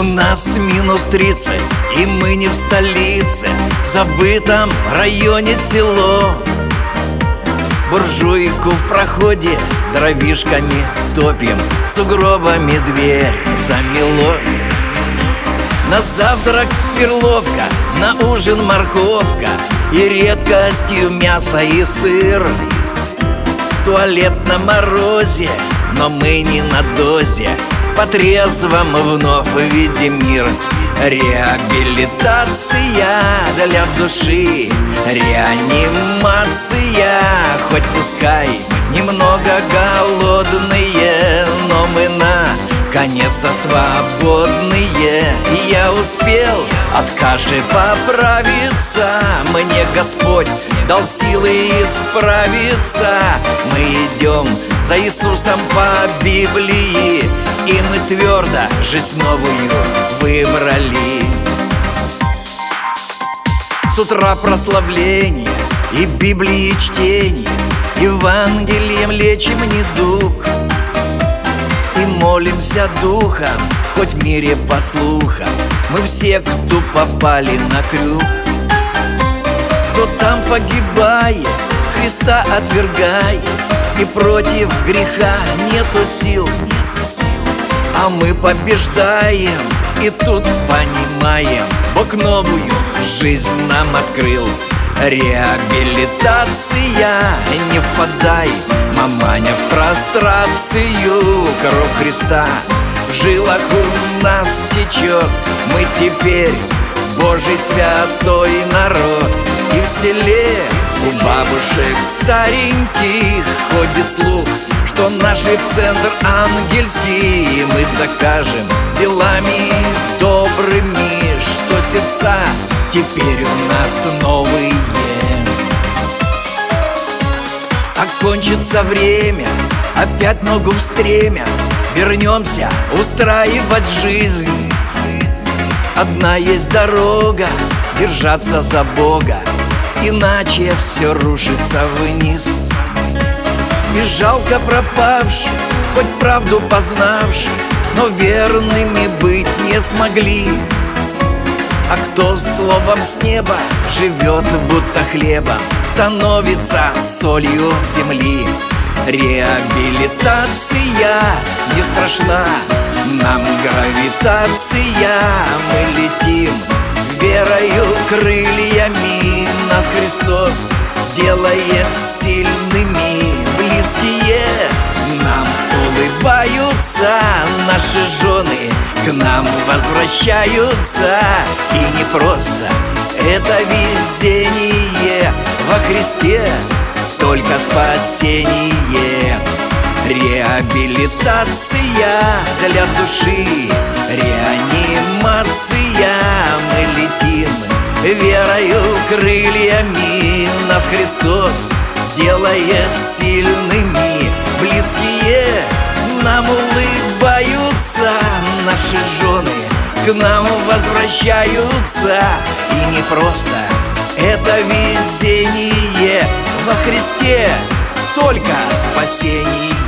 У нас минус 30, и мы не в столице, в забытом районе село. Буржуйку в проходе дровишками топим, сугробами дверь замело. На завтрак перловка, на ужин морковка, и редкостью мясо и сыр. Туалет на морозе, но мы не на дозе, по-трезвому вновь видим мир. Реабилитация для души, реанимация, хоть пускай немного голодные, но мы наконец-то свободные. И я успел от каши поправиться, мне Господь дал силы исправиться. Мы идем за Иисусом по Библии, и мы твердо жизнь новую выбрали. С утра прославление и Библии чтение, Евангелием лечим недуг, и молимся духом, хоть в мире по слухам мы все, кто попали на крюк. Кто там погибает, Христа отвергает, и против греха нету сил. А мы побеждаем, и тут понимаем, Бог новую жизнь нам открыл. Реабилитация, не впадай, маманя, в прострацию. Кровь Христа в жилах у нас течет, мы теперь Божий святой народ. И в селе у бабушек стареньких ходит слух, что наш вип-центр ангельский. И мы докажем делами добрыми, что сердца теперь у нас новые. Окончится время, опять ногу в стремя, вернемся устраивать жизнь. Одна есть дорога, держаться за Бога, иначе все рушится вниз. И жалко пропавших, хоть правду познавших, но верными быть не смогли. А кто словом с неба живет, будто хлебом, становится солью земли. Реабилитация не страшна, нам гравитация, мы летим верою крыльями. Нас Христос делает сильными, близкие нам улыбаются, наши жены к нам возвращаются. И не просто это везение, во Христе только спасение. Реабилитация для души, реанимация, мы летим верою крыльями. Нас Христос делает сильными, близкие нам улыбаются, наши жены к нам возвращаются. И не просто это везение, во Христе только спасение.